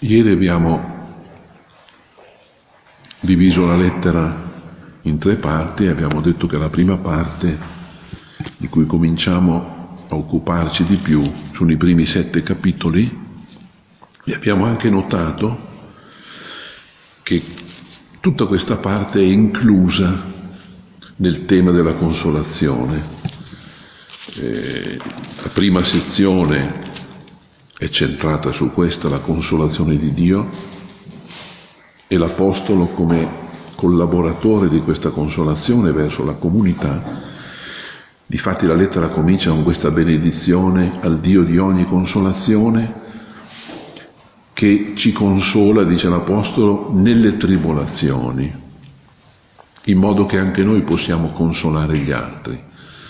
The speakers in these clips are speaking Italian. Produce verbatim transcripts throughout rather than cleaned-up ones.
Ieri abbiamo diviso la lettera in tre parti e abbiamo detto che la prima parte di cui cominciamo a occuparci di più sono i primi sette capitoli e abbiamo anche notato che tutta questa parte è inclusa nel tema della consolazione. Eh, la prima sezione è centrata su questa, la consolazione di Dio, e l'Apostolo come collaboratore di questa consolazione verso la comunità. Difatti la lettera comincia con questa benedizione al Dio di ogni consolazione che ci consola, dice l'Apostolo, nelle tribolazioni, in modo che anche noi possiamo consolare gli altri.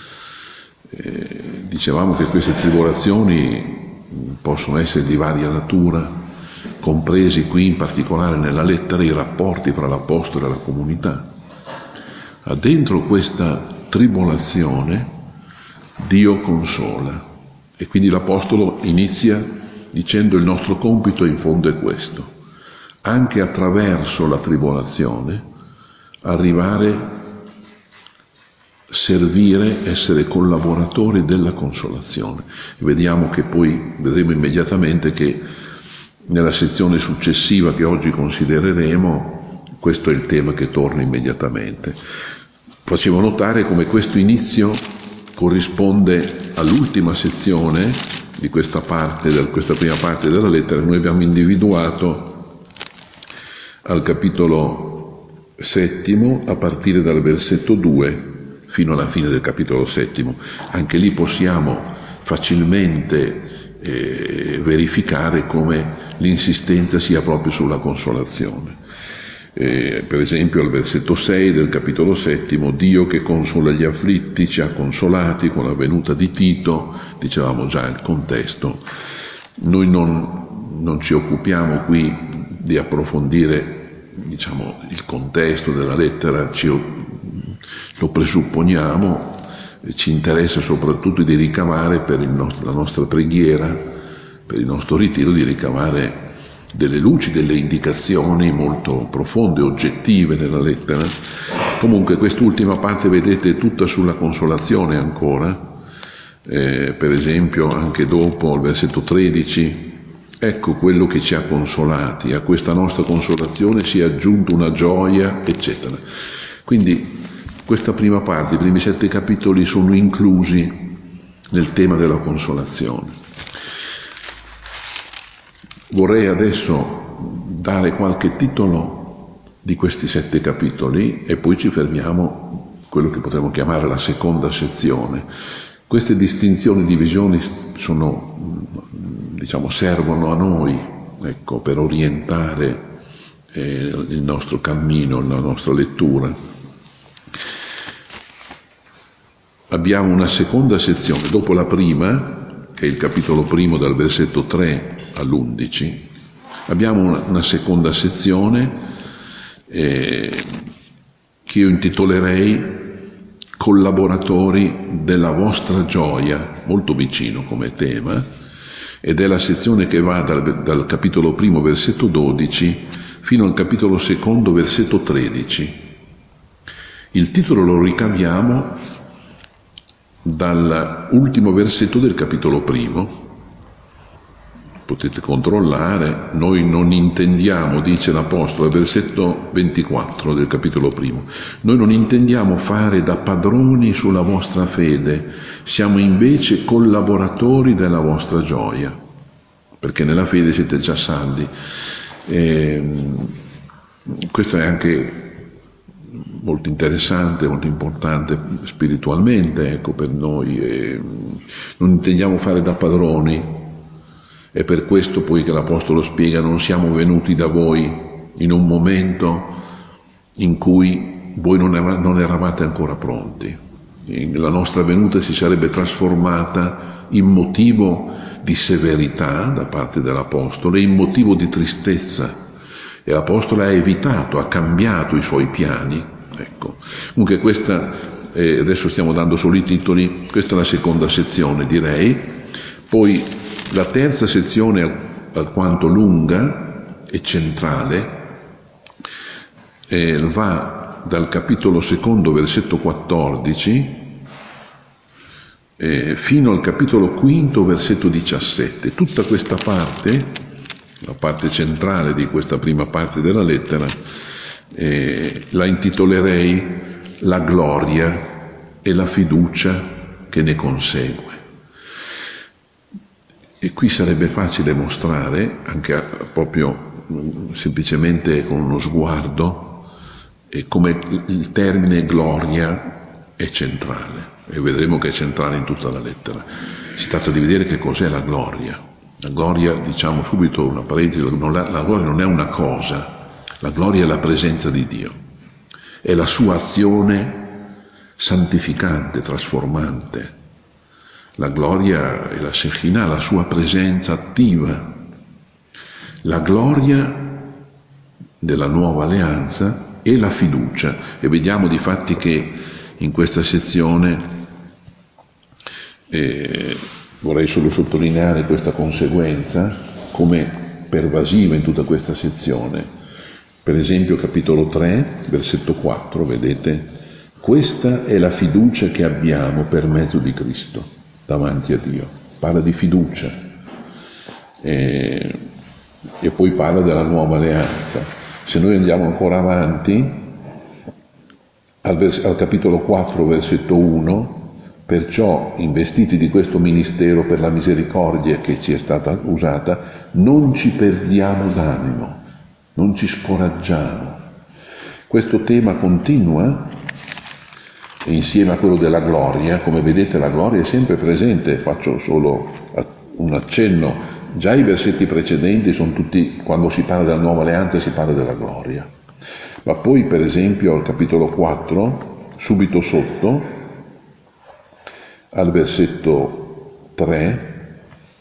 Eh, dicevamo che queste tribolazioni possono essere di varia natura, compresi qui in particolare nella lettera i rapporti tra l'Apostolo e la comunità. Ma dentro questa tribolazione Dio consola, e quindi l'Apostolo inizia dicendo: il nostro compito in fondo è questo, anche attraverso la tribolazione arrivare, servire, essere collaboratori della consolazione. E vediamo che poi, vedremo immediatamente che nella sezione successiva che oggi considereremo, questo è il tema che torna immediatamente. Facevo notare come questo inizio corrisponde all'ultima sezione di questa parte, di questa prima parte della lettera. Noi abbiamo individuato al capitolo settimo, a partire dal versetto due fino alla fine del capitolo settimo. Anche lì possiamo facilmente eh, verificare come l'insistenza sia proprio sulla consolazione. Eh, per esempio al versetto sei del capitolo settimo: Dio che consola gli afflitti ci ha consolati con la venuta di Tito. Dicevamo già il contesto. Noi non, non ci occupiamo qui di approfondire, diciamo, il contesto della lettera, ci, lo presupponiamo. Ci interessa soprattutto di ricavare per il nostro, la nostra preghiera, per il nostro ritiro, di ricavare delle luci, delle indicazioni molto profonde, oggettive nella lettera. Comunque quest'ultima parte, vedete, è tutta sulla consolazione ancora. Eh, per esempio anche dopo il versetto tredici: ecco quello che ci ha consolati, a questa nostra consolazione si è aggiunta una gioia, eccetera. Quindi questa prima parte, i primi sette capitoli, sono inclusi nel tema della consolazione. Vorrei adesso dare qualche titolo di questi sette capitoli e poi ci fermiamo a quello che potremmo chiamare la seconda sezione. Queste distinzioni, divisioni sono, diciamo, servono a noi, ecco, per orientare eh, il nostro cammino, la nostra lettura. Abbiamo una seconda sezione, dopo la prima, che è il capitolo primo dal versetto tre all'undici, abbiamo una, una seconda sezione eh, che io intitolerei Collaboratori della vostra gioia, molto vicino come tema, ed è la sezione che va dal, dal capitolo primo versetto dodici fino al capitolo secondo versetto tredici. Il titolo lo ricaviamo dall'ultimo versetto del capitolo primo. Potete controllare: noi non intendiamo, dice l'Apostolo, versetto ventiquattro del capitolo primo, noi non intendiamo fare da padroni sulla vostra fede, siamo invece collaboratori della vostra gioia, perché nella fede siete già saldi. E questo è anche molto interessante, molto importante spiritualmente, ecco, per noi. E non intendiamo fare da padroni. È per questo poi che l'Apostolo spiega: non siamo venuti da voi in un momento in cui voi non, era, non eravate ancora pronti. La nostra venuta si sarebbe trasformata in motivo di severità da parte dell'Apostolo e in motivo di tristezza. E l'Apostolo ha evitato, ha cambiato i suoi piani. Ecco. Comunque questa, eh, adesso stiamo dando solo i titoli, questa è la seconda sezione, direi. Poi la terza sezione, alquanto lunga, è centrale, eh, va dal capitolo secondo, versetto quattordici, eh, fino al capitolo quinto, versetto diciassette. Tutta questa parte, la parte centrale di questa prima parte della lettera, eh, la intitolerei La gloria e la fiducia che ne consegue. E qui sarebbe facile mostrare, anche a, proprio mh, semplicemente con uno sguardo, eh, come il termine gloria è centrale, e vedremo che è centrale in tutta la lettera. Si tratta di vedere che cos'è la gloria. La gloria, diciamo subito una parentesi, non la, la gloria non è una cosa, la gloria è la presenza di Dio, è la sua azione santificante, trasformante. La gloria è la Shekinah, la sua presenza attiva. La gloria della nuova alleanza e la fiducia. E vediamo di fatti che in questa sezione, eh, vorrei solo sottolineare questa conseguenza come pervasiva in tutta questa sezione. Per esempio capitolo tre, versetto quattro, vedete? Questa è la fiducia che abbiamo per mezzo di Cristo davanti a Dio. Parla di fiducia e, e poi parla della nuova alleanza. Se noi andiamo ancora avanti al, vers- al capitolo quattro, versetto uno, perciò investiti di questo ministero per la misericordia che ci è stata usata, non ci perdiamo d'animo, non ci scoraggiamo. Questo tema continua insieme a quello della gloria. Come vedete, la gloria è sempre presente. Faccio solo un accenno: già i versetti precedenti sono tutti, quando si parla della nuova alleanza si parla della gloria, ma poi per esempio al capitolo quattro, subito sotto al versetto tre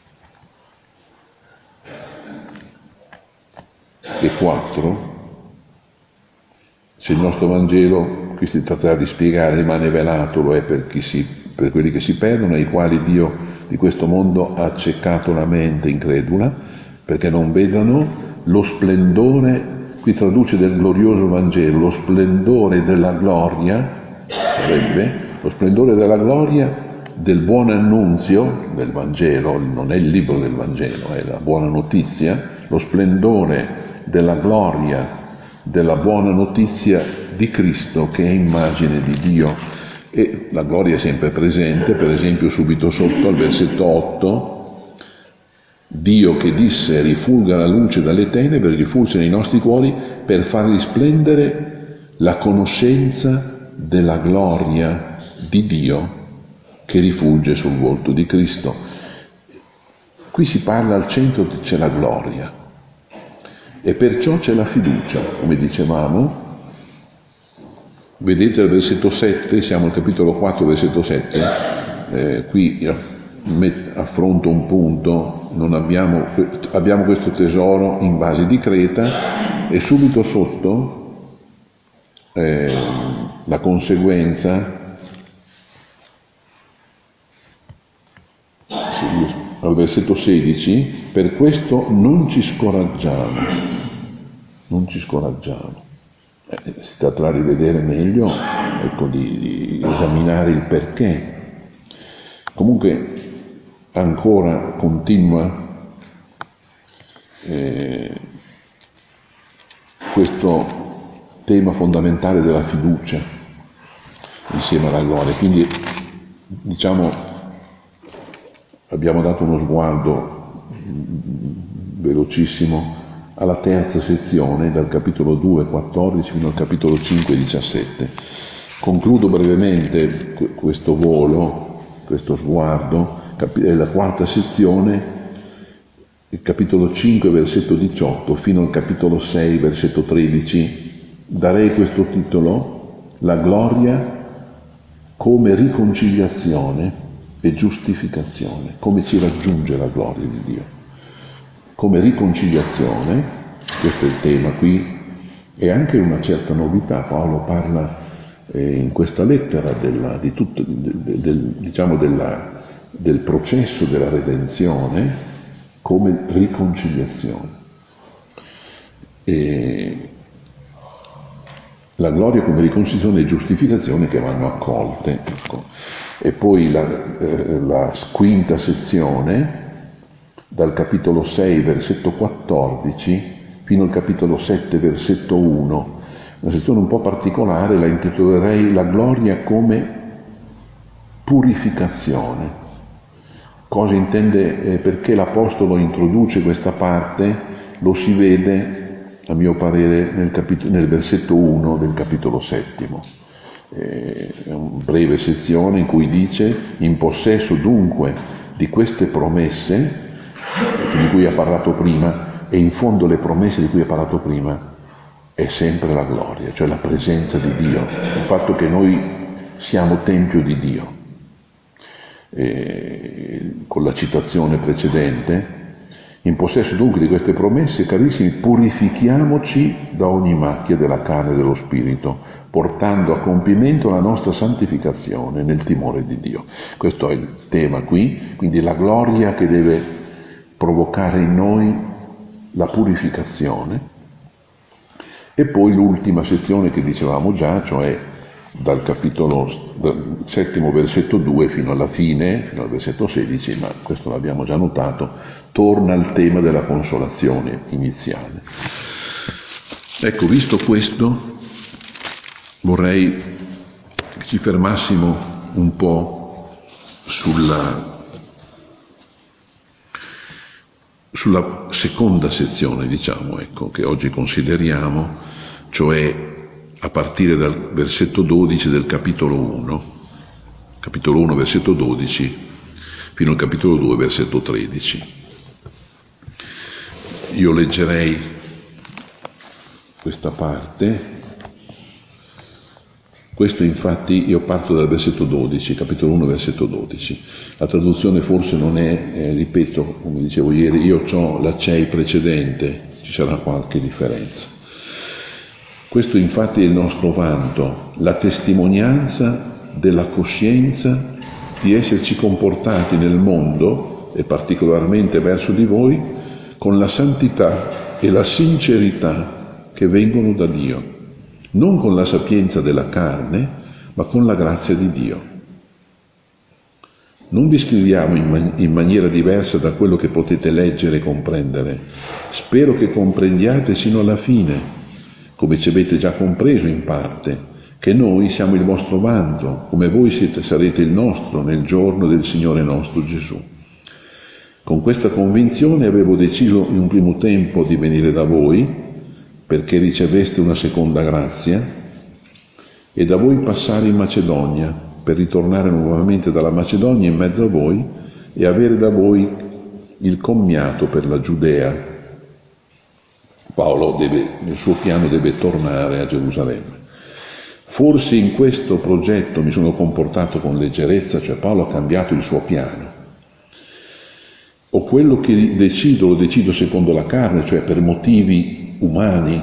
e quattro, se il nostro Vangelo, qui si tratterà di spiegare, rimane velato, lo è per, chi si, per quelli che si perdono, ai quali Dio di questo mondo ha accecato la mente incredula, perché non vedano lo splendore, qui traduce del glorioso Vangelo, lo splendore della gloria, sarebbe, lo splendore della gloria del buon annunzio del Vangelo, non è il libro del Vangelo, è la buona notizia, lo splendore della gloria della buona notizia di Cristo, che è immagine di Dio. E la gloria è sempre presente. Per esempio subito sotto al versetto otto, Dio che disse rifulga la luce dalle tenebre, rifulse nei nostri cuori per far risplendere la conoscenza della gloria di Dio che rifulge sul volto di Cristo. Qui si parla, al centro c'è la gloria e perciò c'è la fiducia, come dicevamo. Vedete al versetto sette, siamo al capitolo quattro, versetto sette, eh, qui affronto un punto, non abbiamo, abbiamo questo tesoro in vasi di creta, e subito sotto eh, la conseguenza, al versetto sedici, per questo non ci scoraggiamo, non ci scoraggiamo. Eh, si tratterà di vedere meglio, ecco, di, di esaminare il perché. Comunque ancora continua eh, questo tema fondamentale della fiducia insieme alla gloria. Quindi diciamo abbiamo dato uno sguardo velocissimo alla terza sezione, dal capitolo due, quattordici, fino al capitolo cinque, diciassette. Concludo brevemente questo volo, questo sguardo. È la quarta sezione, il capitolo cinque, versetto diciotto, fino al capitolo sei, versetto tredici. Darei questo titolo: la gloria come riconciliazione e giustificazione. Come ci raggiunge la gloria di Dio? Come riconciliazione, questo è il tema qui, e anche una certa novità. Paolo parla eh, in questa lettera della, di tutto, del, del, diciamo della, del processo della redenzione come riconciliazione. e la gloria come riconciliazione e giustificazione che vanno accolte. Ecco. E poi la, eh, la quinta sezione, dal capitolo sei, versetto quattordici, fino al capitolo sette, versetto uno, una sezione un po' particolare, la intitolerei La gloria come purificazione. Cosa intende, eh, perché l'Apostolo introduce questa parte, lo si vede, a mio parere, nel, capitolo, nel versetto uno del capitolo settimo. Eh, è una breve sezione in cui dice: in possesso dunque di queste promesse, di cui ha parlato prima, e in fondo le promesse di cui ha parlato prima è sempre la gloria, cioè la presenza di Dio, il fatto che noi siamo tempio di Dio. E con la citazione precedente, in possesso dunque di queste promesse, carissimi, purifichiamoci da ogni macchia della carne e dello spirito, portando a compimento la nostra santificazione nel timore di Dio. Questo è il tema qui, quindi la gloria che deve provocare in noi la purificazione. E poi l'ultima sezione che dicevamo già, cioè dal capitolo dal settimo versetto due fino alla fine, fino al versetto sedici, ma questo l'abbiamo già notato, torna al tema della consolazione iniziale. Ecco, visto questo, vorrei che ci fermassimo un po' sulla, sulla seconda sezione, diciamo, ecco, che oggi consideriamo, cioè a partire dal versetto dodici del capitolo uno, capitolo uno, versetto dodici, fino al capitolo due, versetto tredici. Io leggerei questa parte. Questo infatti, io parto dal versetto dodici, capitolo uno, versetto dodici. La traduzione forse non è, eh, ripeto, come dicevo ieri, io ho la C E I precedente, ci sarà qualche differenza. Questo infatti è il nostro vanto, la testimonianza della coscienza di esserci comportati nel mondo, e particolarmente verso di voi, con la santità e la sincerità che vengono da Dio, non con la sapienza della carne, ma con la grazia di Dio. Non vi scriviamo in, man- in maniera diversa da quello che potete leggere e comprendere. Spero che comprendiate sino alla fine, come ci avete già compreso in parte, che noi siamo il vostro vanto, come voi siete, sarete il nostro nel giorno del Signore nostro Gesù. Con questa convinzione avevo deciso in un primo tempo di venire da voi, perché riceveste una seconda grazia, e da voi passare in Macedonia, per ritornare nuovamente dalla Macedonia in mezzo a voi e avere da voi il commiato per la Giudea. Paolo deve, nel suo piano deve tornare a Gerusalemme. Forse in questo progetto mi sono comportato con leggerezza, cioè Paolo ha cambiato il suo piano. O quello che decido, lo decido secondo la carne, cioè per motivi umani,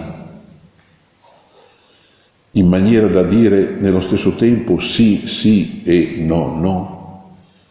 in maniera da dire nello stesso tempo sì, sì e no, no.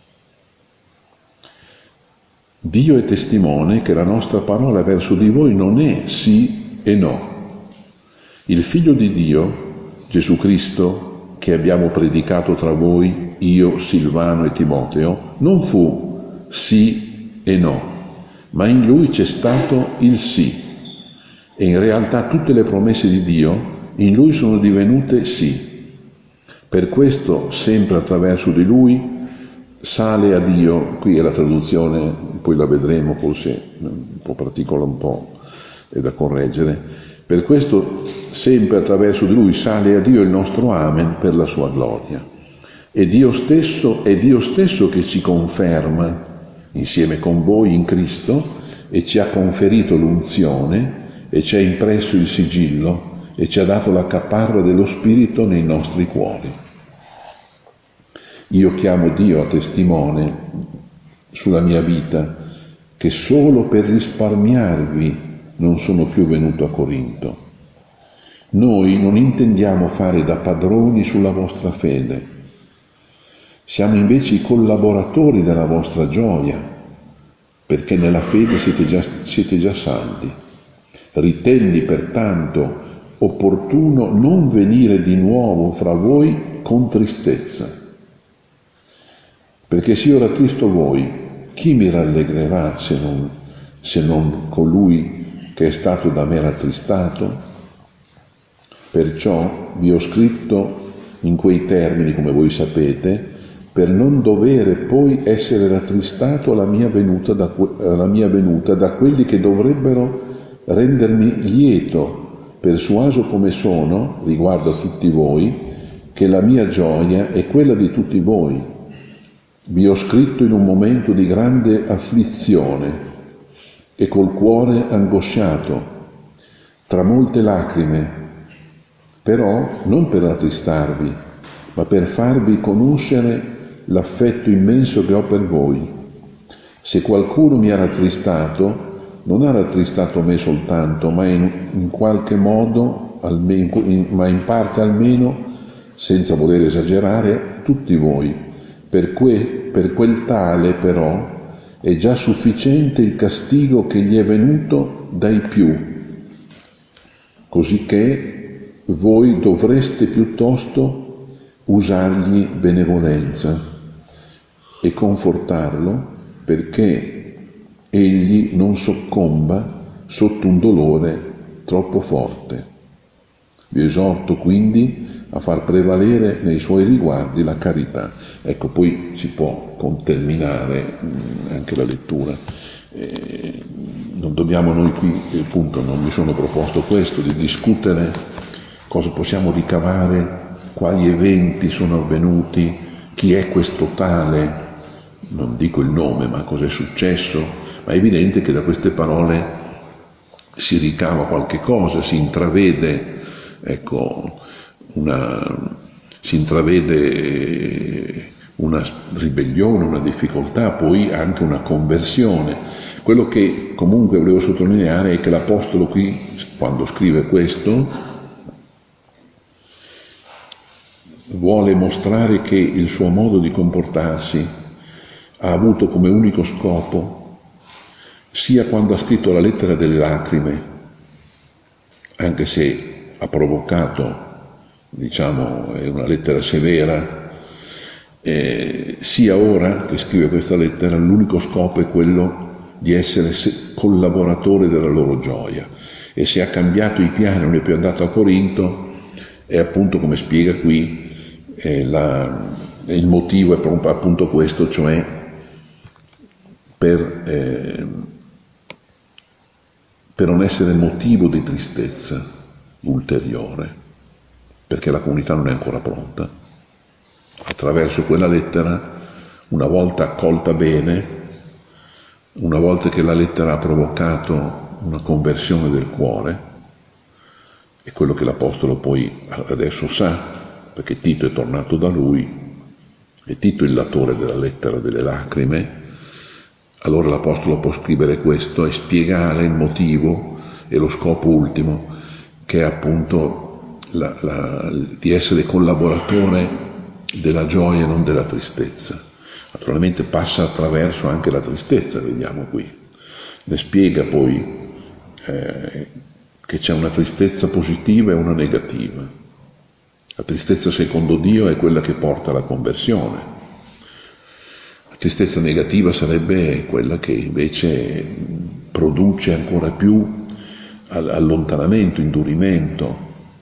Dio è testimone che la nostra parola verso di voi non è sì e no. Il Figlio di Dio, Gesù Cristo, che abbiamo predicato tra voi, io, Silvano e Timoteo, non fu sì e no, ma in Lui c'è stato il sì. E in realtà tutte le promesse di Dio in Lui sono divenute sì. Per questo, sempre attraverso di Lui, sale a Dio, qui è la traduzione, poi la vedremo, forse un po' particola, un po' è da correggere. Per questo, sempre attraverso di Lui, sale a Dio il nostro Amen per la sua gloria. E Dio stesso, è Dio stesso che ci conferma insieme con voi in Cristo e ci ha conferito l'unzione e ci ha impresso il sigillo e ci ha dato la caparra dello Spirito nei nostri cuori. Io chiamo Dio a testimone sulla mia vita che solo per risparmiarvi non sono più venuto a Corinto. Noi non intendiamo fare da padroni sulla vostra fede. Siamo invece i collaboratori della vostra gioia, perché nella fede siete già, siete già saldi. Ritenni pertanto opportuno non venire di nuovo fra voi con tristezza, perché se io rattristo voi, chi mi rallegrerà se non, se non colui che è stato da me rattristato? Perciò vi ho scritto in quei termini, come voi sapete, per non dovere poi essere rattristato alla mia venuta da, alla mia venuta da quelli che dovrebbero rendermi lieto, persuaso come sono, riguardo a tutti voi, che la mia gioia è quella di tutti voi. Vi ho scritto in un momento di grande afflizione e col cuore angosciato, tra molte lacrime, però non per rattristarvi, ma per farvi conoscere l'affetto immenso che ho per voi. Se qualcuno mi ha rattristato, non ha rattristato me soltanto, ma in, in qualche modo, almeno, in, ma in parte almeno, senza voler esagerare, tutti voi. Per, que, per quel tale, però, è già sufficiente il castigo che gli è venuto dai più, cosicché voi dovreste piuttosto usargli benevolenza e confortarlo, perché egli non soccomba sotto un dolore troppo forte. Vi esorto quindi a far prevalere nei suoi riguardi la carità. Ecco, poi si può terminare anche la lettura. Eh, non dobbiamo noi qui, appunto, non mi sono proposto questo, di discutere cosa possiamo ricavare, quali eventi sono avvenuti, chi è questo tale, non dico il nome, ma cosa è successo, ma è evidente che da queste parole si ricava qualche cosa, si intravede, ecco, una, si intravede una ribellione, una difficoltà, poi anche una conversione. Quello che comunque volevo sottolineare è che l'Apostolo qui, quando scrive questo, vuole mostrare che il suo modo di comportarsi ha avuto come unico scopo, sia quando ha scritto la lettera delle lacrime, anche se ha provocato, diciamo, è una lettera severa, eh, sia ora che scrive questa lettera, l'unico scopo è quello di essere collaboratore della loro gioia. E se ha cambiato i piani, non è più andato a Corinto, è appunto, come spiega qui, eh, la, il motivo è proprio appunto questo, cioè per, eh, per non essere motivo di tristezza ulteriore, perché la comunità non è ancora pronta. Attraverso quella lettera, una volta accolta bene, una volta che la lettera ha provocato una conversione del cuore, è quello che l'Apostolo poi adesso sa, perché Tito è tornato da lui, e Tito è il latore della lettera delle lacrime, allora l'Apostolo può scrivere questo e spiegare il motivo e lo scopo ultimo, che è appunto la, la, di essere collaboratore della gioia e non della tristezza. Naturalmente passa attraverso anche la tristezza, vediamo qui. Ne spiega poi eh, che c'è una tristezza positiva e una negativa. La tristezza secondo Dio è quella che porta alla conversione. La tristezza negativa sarebbe quella che invece produce ancora più allontanamento, indurimento.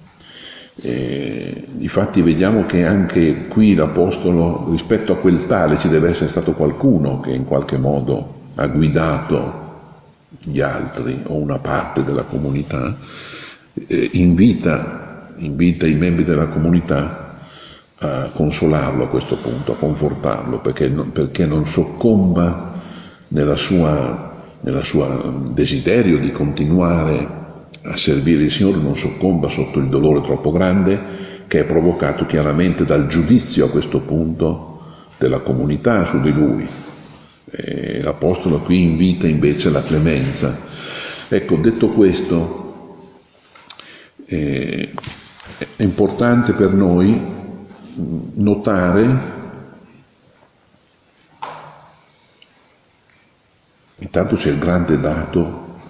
E difatti vediamo che anche qui l'Apostolo, rispetto a quel tale, ci deve essere stato qualcuno che in qualche modo ha guidato gli altri o una parte della comunità, eh, invita, invita i membri della comunità a consolarlo a questo punto, a confortarlo, perché non, perché non soccomba nella sua, nella sua desiderio di continuare a servire il Signore, non soccomba sotto il dolore troppo grande che è provocato chiaramente dal giudizio a questo punto della comunità su di lui. E l'Apostolo qui invita invece la clemenza. Ecco, detto questo, eh, è importante per noi notare, intanto c'è il grande dato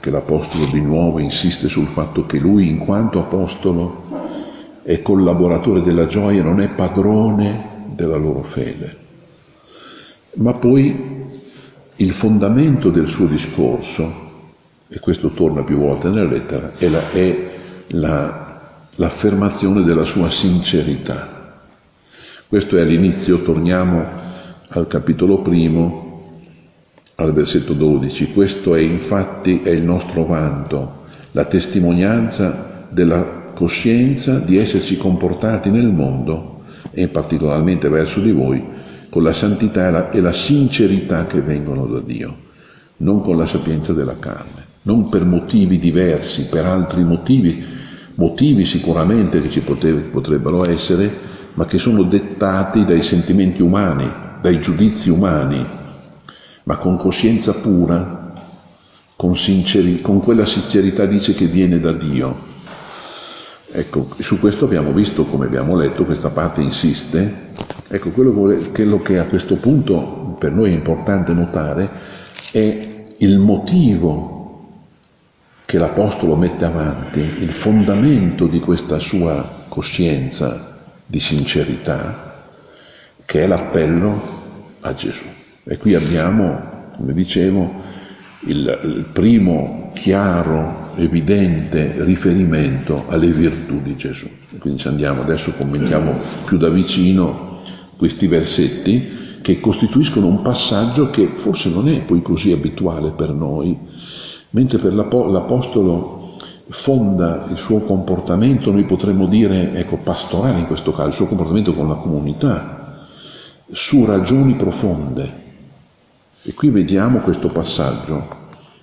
che l'Apostolo di nuovo insiste sul fatto che lui, in quanto Apostolo, è collaboratore della gioia, non è padrone della loro fede. Ma poi il fondamento del suo discorso, e questo torna più volte nella lettera, è, la, è la, l'affermazione della sua sincerità. Questo è all'inizio, torniamo al capitolo primo, al versetto dodici. Questo è infatti è il nostro vanto, la testimonianza della coscienza di esserci comportati nel mondo, e particolarmente verso di voi, con la santità e la, e la sincerità che vengono da Dio, non con la sapienza della carne, non per motivi diversi, per altri motivi, motivi sicuramente che ci potev- potrebbero essere, ma che sono dettati dai sentimenti umani, dai giudizi umani, ma con coscienza pura, con, sinceri- con quella sincerità, dice, che viene da Dio. Ecco, su questo abbiamo visto, come abbiamo letto, questa parte insiste. Ecco, quello, quello che a questo punto per noi è importante notare è il motivo che l'Apostolo mette avanti, il fondamento di questa sua coscienza di sincerità, che è l'appello a Gesù. E qui abbiamo, come dicevo, il, il primo chiaro, evidente riferimento alle virtù di Gesù. E quindi ci andiamo, adesso commentiamo più da vicino questi versetti che costituiscono un passaggio che forse non è poi così abituale per noi, mentre per l'Apostolo fonda il suo comportamento, noi potremmo dire, ecco, pastorale in questo caso, il suo comportamento con la comunità, su ragioni profonde. E qui vediamo questo passaggio.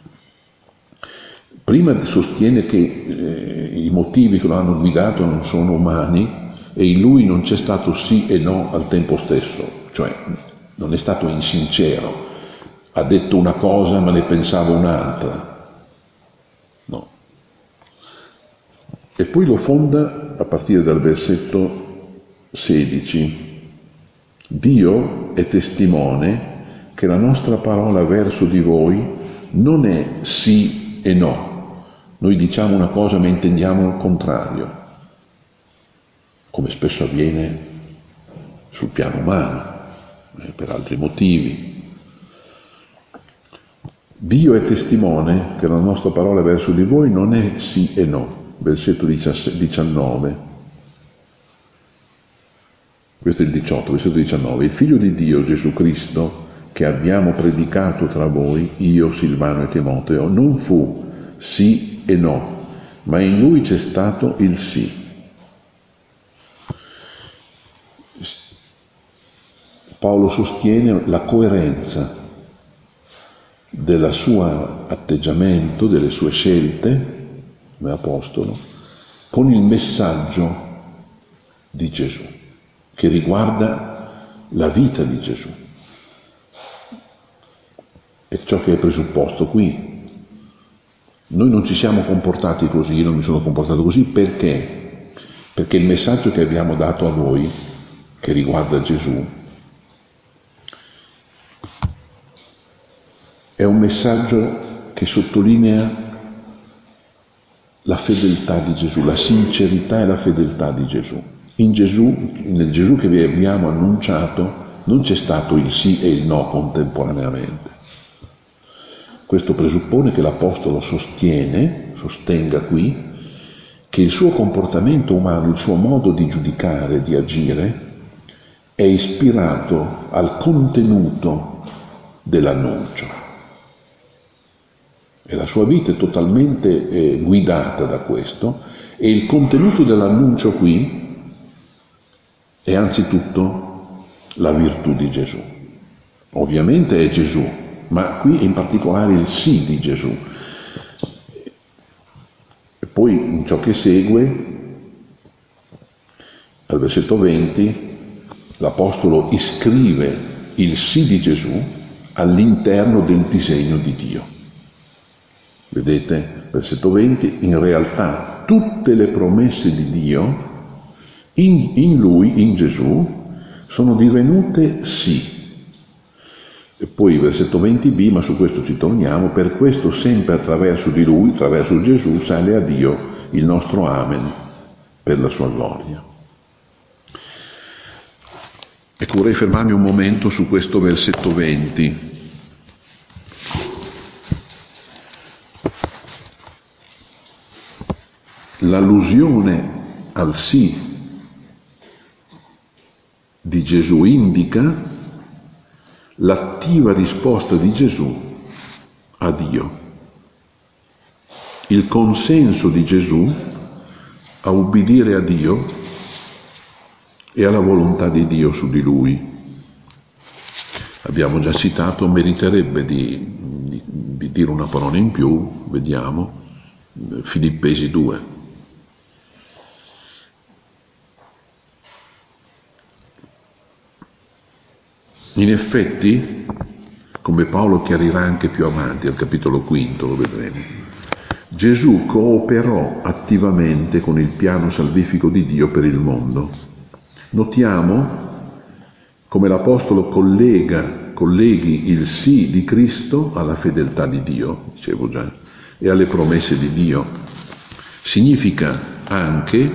Prima sostiene che eh, i motivi che lo hanno guidato non sono umani e in lui non c'è stato sì e no al tempo stesso, cioè non è stato insincero, ha detto una cosa ma ne pensava un'altra, no. E poi lo fonda a partire dal versetto sedici. Dio è testimone che la nostra parola verso di voi non è sì e no. Noi diciamo una cosa ma intendiamo il contrario, come spesso avviene sul piano umano, eh, per altri motivi. Dio è testimone che la nostra parola verso di voi non è sì e no. Versetto diciannove. Questo è il diciotto, versetto diciannove. Il Figlio di Dio, Gesù Cristo, che abbiamo predicato tra voi, io, Silvano e Timoteo, non fu sì e no, ma in lui c'è stato il sì. Paolo sostiene la coerenza del suo atteggiamento, delle sue scelte come apostolo, con il messaggio di Gesù, che riguarda la vita di Gesù. È ciò che è presupposto qui. Noi non ci siamo comportati così, io non mi sono comportato così, perché? Perché il messaggio che abbiamo dato a voi, che riguarda Gesù, è un messaggio che sottolinea la fedeltà di Gesù, la sincerità e la fedeltà di Gesù. In Gesù, nel Gesù che vi abbiamo annunciato, non c'è stato il sì e il no contemporaneamente. Questo presuppone che l'Apostolo sostiene, sostenga qui, che il suo comportamento umano, il suo modo di giudicare, di agire, è ispirato al contenuto dell'annuncio. E la sua vita è totalmente eh, guidata da questo, e il contenuto dell'annuncio qui è anzitutto la virtù di Gesù. Ovviamente è Gesù, ma qui in particolare il sì di Gesù. E poi in ciò che segue, al versetto venti, l'Apostolo iscrive il sì di Gesù all'interno del disegno di Dio. Vedete, versetto venti, in realtà tutte le promesse di Dio in, in Lui, in Gesù, sono divenute sì. E poi versetto venti b, ma su questo ci torniamo, per questo sempre attraverso di Lui, attraverso Gesù, sale a Dio il nostro Amen per la sua gloria. Ecco, vorrei fermarmi un momento su questo versetto venti. L'allusione al sì di Gesù indica l'attiva risposta di Gesù a Dio, il consenso di Gesù a ubbidire a Dio e alla volontà di Dio su di Lui. Abbiamo già citato, meriterebbe di, di, di dire una parola in più, vediamo, Filippesi due. In effetti, come Paolo chiarirà anche più avanti, al capitolo quinto lo vedremo, Gesù cooperò attivamente con il piano salvifico di Dio per il mondo. Notiamo come l'Apostolo collega, colleghi il sì di Cristo alla fedeltà di Dio, dicevo già, e alle promesse di Dio. Significa anche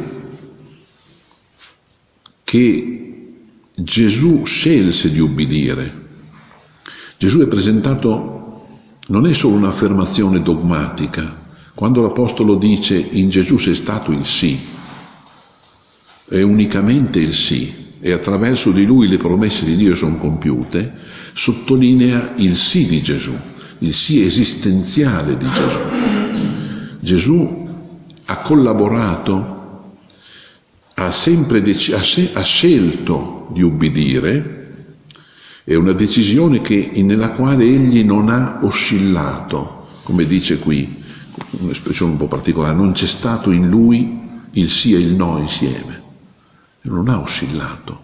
che Gesù scelse di ubbidire. Gesù è presentato, non è solo un'affermazione dogmatica. Quando l'Apostolo dice in Gesù c'è stato il sì, è unicamente il sì, e attraverso di lui le promesse di Dio sono compiute, sottolinea il sì di Gesù, il sì esistenziale di Gesù. Gesù ha collaborato, ha sempre dec- ha, ha scelto di ubbidire. È una decisione che, nella quale egli non ha oscillato, come dice qui, un'espressione un po' particolare, non c'è stato in lui il sì e il no insieme, non ha oscillato,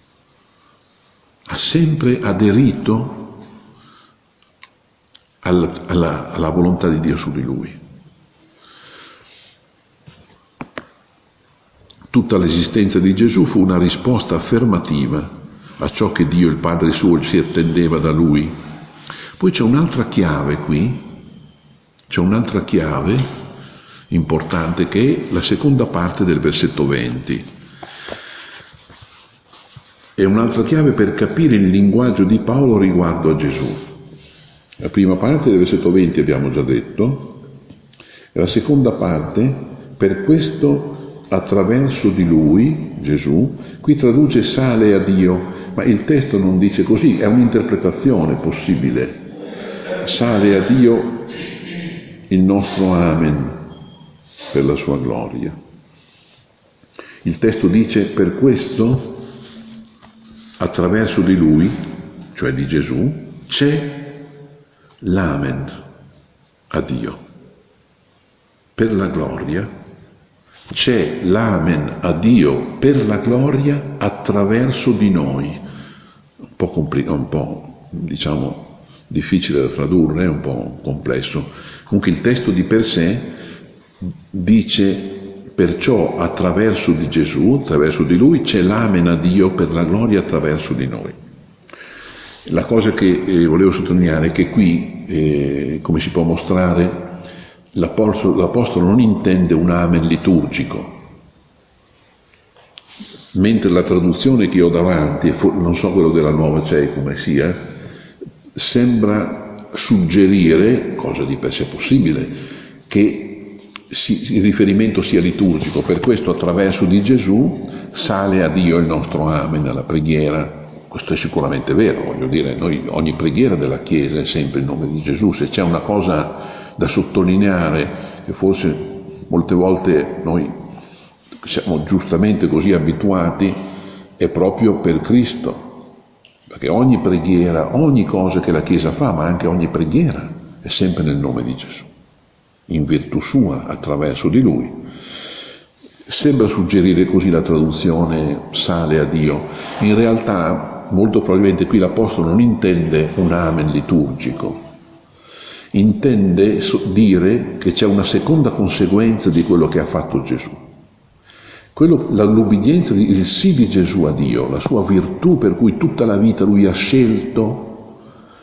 ha sempre aderito alla, alla, alla volontà di Dio su di lui. Tutta l'esistenza di Gesù fu una risposta affermativa a ciò che Dio, il Padre suo, si attendeva da lui. Poi c'è un'altra chiave qui, c'è un'altra chiave importante che è la seconda parte del versetto venti. È un'altra chiave per capire il linguaggio di Paolo riguardo a Gesù. La prima parte del versetto venti abbiamo già detto, e la seconda parte, per questo attraverso di lui, Gesù, qui traduce sale a Dio, ma il testo non dice così, è un'interpretazione possibile. Sale a Dio il nostro Amen per la sua gloria. Il testo dice per questo attraverso di lui, cioè di Gesù, c'è l'Amen a Dio per la gloria. C'è l'Amen a Dio per la gloria attraverso di noi. Un po' complicato, un po' diciamo difficile da tradurre, è un po' complesso. Comunque il testo di per sé dice perciò attraverso di Gesù, attraverso di lui, c'è l'Amen a Dio per la gloria attraverso di noi. La cosa che eh, volevo sottolineare è che qui, eh, come si può mostrare, L'apostolo, l'Apostolo non intende un amen liturgico, mentre la traduzione che ho davanti, non so quello della Nuova C E I come sia, sembra suggerire, cosa di per sé possibile, che si, il riferimento sia liturgico. Per questo attraverso di Gesù sale a Dio il nostro amen alla preghiera. Questo è sicuramente vero, voglio dire, noi ogni preghiera della Chiesa è sempre il nome di Gesù. Se c'è una cosa da sottolineare, che forse molte volte noi siamo giustamente così abituati, è proprio per Cristo, perché ogni preghiera, ogni cosa che la Chiesa fa, ma anche ogni preghiera, è sempre nel nome di Gesù, in virtù sua, attraverso di Lui. Sembra suggerire così la traduzione sale a Dio. In realtà, molto probabilmente qui l'Apostolo non intende un amen liturgico, intende dire che c'è una seconda conseguenza di quello che ha fatto Gesù. Quello, l'ubbidienza, il sì di Gesù a Dio, la sua virtù per cui tutta la vita lui ha scelto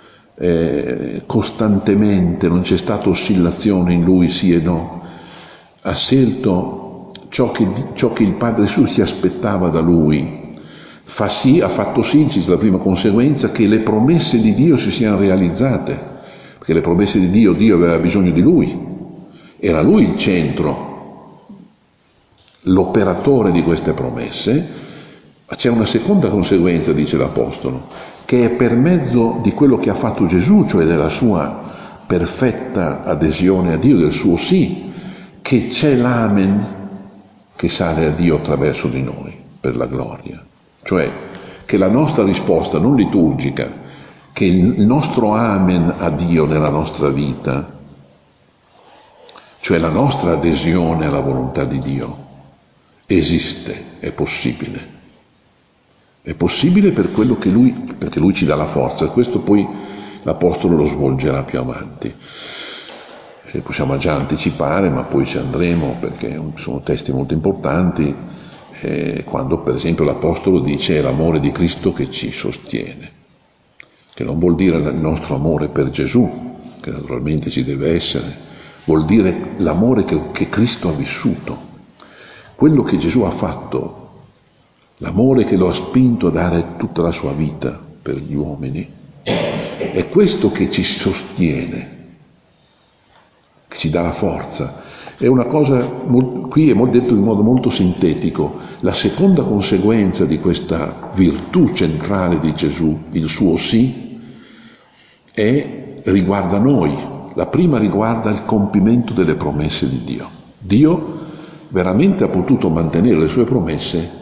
eh, costantemente, non c'è stata oscillazione in lui sì e no, ha scelto ciò che, ciò che il Padre suo si aspettava da lui, fa sì, ha fatto sì, la prima conseguenza, che le promesse di Dio si siano realizzate, perché le promesse di Dio, Dio aveva bisogno di lui, era lui il centro, l'operatore di queste promesse. Ma c'è una seconda conseguenza, dice l'Apostolo, che è per mezzo di quello che ha fatto Gesù, cioè della sua perfetta adesione a Dio, del suo sì, che c'è l'amen che sale a Dio attraverso di noi per la gloria. Cioè che la nostra risposta non liturgica, che il nostro amen a Dio nella nostra vita, cioè la nostra adesione alla volontà di Dio, esiste, è possibile. È possibile per quello che lui, perché lui ci dà la forza, e questo poi l'Apostolo lo svolgerà più avanti. E possiamo già anticipare, ma poi ci andremo, perché sono testi molto importanti, eh, quando per esempio l'Apostolo dice è l'amore di Cristo che ci sostiene, che non vuol dire il nostro amore per Gesù, che naturalmente ci deve essere, vuol dire l'amore che, che Cristo ha vissuto, quello che Gesù ha fatto, l'amore che lo ha spinto a dare tutta la sua vita per gli uomini, è questo che ci sostiene, che ci dà la forza. È una cosa, qui è detto in modo molto sintetico, la seconda conseguenza di questa virtù centrale di Gesù, il suo sì, è, riguarda noi. La prima riguarda il compimento delle promesse di Dio. Dio veramente ha potuto mantenere le sue promesse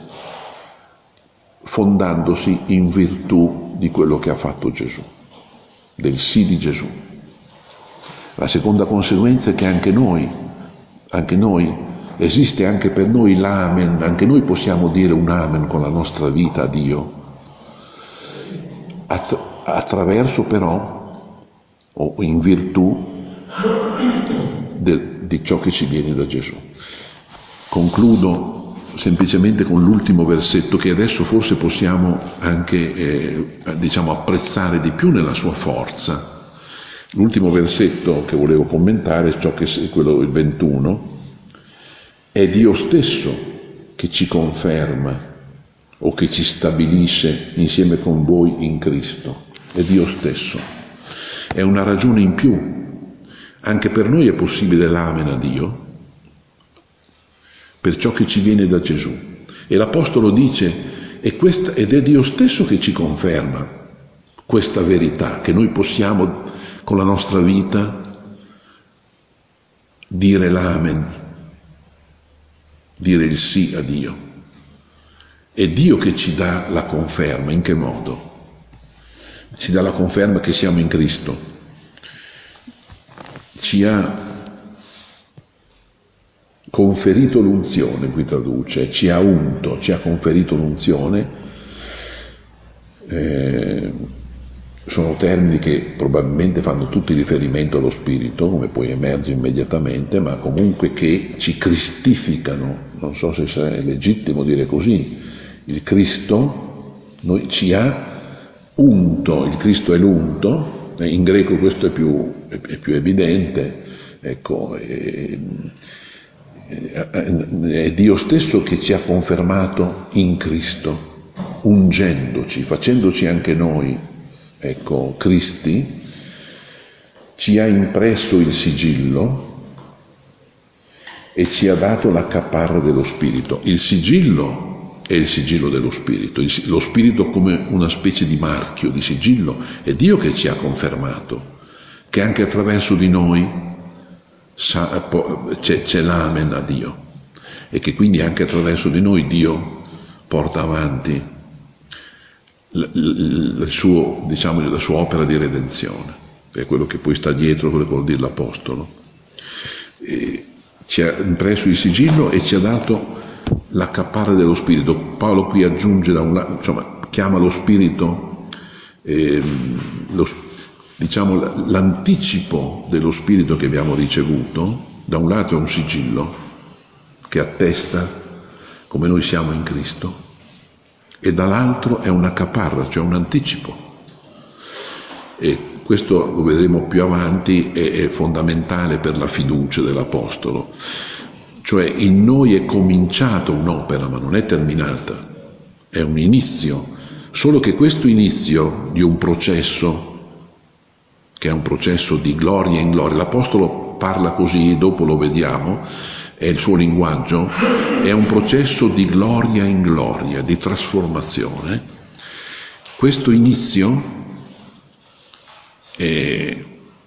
fondandosi in virtù di quello che ha fatto Gesù, del sì di Gesù. La seconda conseguenza è che anche noi, anche noi, esiste anche per noi l'amen, anche noi possiamo dire un amen con la nostra vita a Dio, att- attraverso però, o in virtù del, di ciò che ci viene da Gesù. Concludo semplicemente con l'ultimo versetto che adesso forse possiamo anche eh, diciamo apprezzare di più nella sua forza. L'ultimo versetto che volevo commentare è ciò che è quello il ventuno, è Dio stesso che ci conferma o che ci stabilisce insieme con voi in Cristo, è Dio stesso. È una ragione in più, anche per noi è possibile l'amen a Dio, per ciò che ci viene da Gesù. E l'Apostolo dice, è questa, ed è Dio stesso che ci conferma questa verità, che noi possiamo con la nostra vita dire l'amen, dire il sì a Dio. È Dio che ci dà la conferma. In che modo? Ci dà la conferma che siamo in Cristo. Ci ha conferito l'unzione, qui traduce, ci ha unto, ci ha conferito l'unzione. Eh, sono termini che probabilmente fanno tutti riferimento allo Spirito, come poi emerge immediatamente, ma comunque che ci cristificano. Non so se è legittimo dire così. Il Cristo noi, ci ha unto, il Cristo è l'unto, in greco questo è più, è, è più evidente, ecco, è, è Dio stesso che ci ha confermato in Cristo, ungendoci, facendoci anche noi, ecco, Cristi, ci ha impresso il sigillo e ci ha dato la caparra dello Spirito. Il sigillo è il sigillo dello Spirito, il, lo Spirito come una specie di marchio, di sigillo, è Dio che ci ha confermato, che anche attraverso di noi sa, c'è, c'è l'amen a Dio, e che quindi anche attraverso di noi Dio porta avanti il suo, diciamo, la sua opera di redenzione, è quello che poi sta dietro, quello che vuol dire l'Apostolo. E ci ha impresso il sigillo e ci ha dato la caparra dello Spirito. Paolo qui aggiunge da un lato, insomma, chiama lo Spirito, eh, lo, diciamo, l'anticipo dello Spirito che abbiamo ricevuto. Da un lato è un sigillo che attesta come noi siamo in Cristo, e dall'altro è una caparra, cioè un anticipo. E questo lo vedremo più avanti, è, è fondamentale per la fiducia dell'Apostolo. Cioè in noi è cominciata un'opera, ma non è terminata, è un inizio, solo che questo inizio di un processo, che è un processo di gloria in gloria, l'Apostolo parla così, dopo lo vediamo, è il suo linguaggio, è un processo di gloria in gloria, di trasformazione. Questo inizio eh,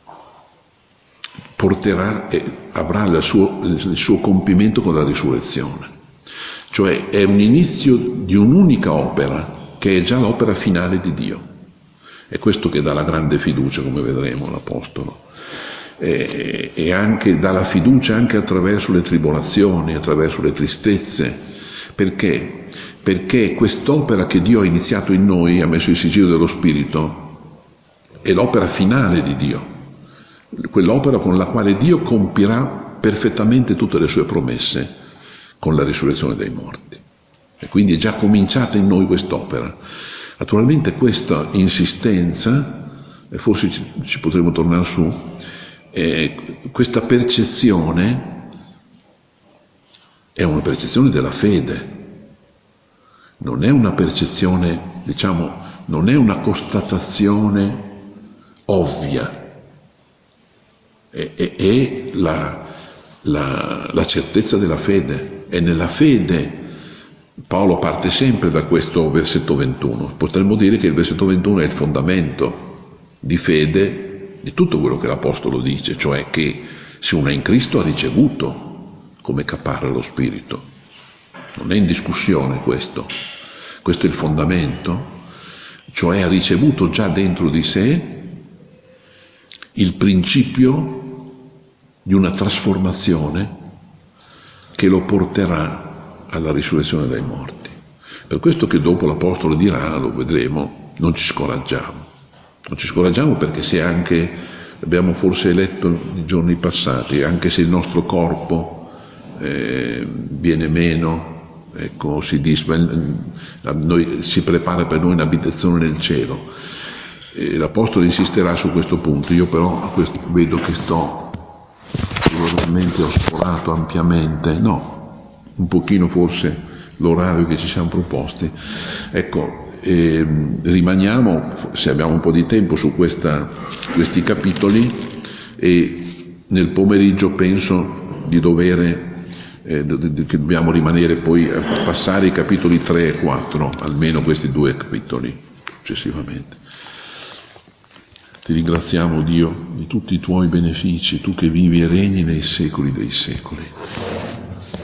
porterà, eh, avrà il suo, il suo compimento con la risurrezione. Cioè è un inizio di un'unica opera, che è già l'opera finale di Dio. È questo che dà la grande fiducia, come vedremo l'Apostolo. E, e anche dà la fiducia anche attraverso le tribolazioni, attraverso le tristezze. Perché? Perché quest'opera che Dio ha iniziato in noi, ha messo il sigillo dello Spirito, è l'opera finale di Dio. Quell'opera con la quale Dio compirà perfettamente tutte le sue promesse con la risurrezione dei morti. E quindi è già cominciata in noi quest'opera. Naturalmente questa insistenza, e forse ci, ci potremo tornare su, eh, questa percezione è una percezione della fede, non è una percezione, diciamo, non è una constatazione ovvia, è, è, è la, la, la certezza della fede. È nella fede. Paolo parte sempre da questo versetto ventuno. Potremmo dire che il versetto ventuno è il fondamento di fede di tutto quello che l'Apostolo dice, cioè che se uno è in Cristo ha ricevuto come caparra lo Spirito. Non è in discussione questo. Questo è il fondamento, cioè ha ricevuto già dentro di sé il principio di una trasformazione che lo porterà alla risurrezione dai morti. Per questo che dopo l'Apostolo dirà, lo vedremo, non ci scoraggiamo. Non ci scoraggiamo perché se anche, abbiamo forse letto nei giorni passati, anche se il nostro corpo eh, viene meno, ecco, si dice, noi, si prepara per noi un'abitazione nel cielo. E l'Apostolo insisterà su questo punto. Io però questo, vedo che sto, probabilmente ho sforato ampiamente, no, un pochino forse l'orario che ci siamo proposti. Ecco, eh, rimaniamo, se abbiamo un po' di tempo, su questa, questi capitoli, e nel pomeriggio penso di dovere, eh, che dobbiamo rimanere poi a passare i capitoli tre e quattro, almeno questi due capitoli successivamente. Ti ringraziamo, Dio, di tutti i tuoi benefici, tu che vivi e regni nei secoli dei secoli.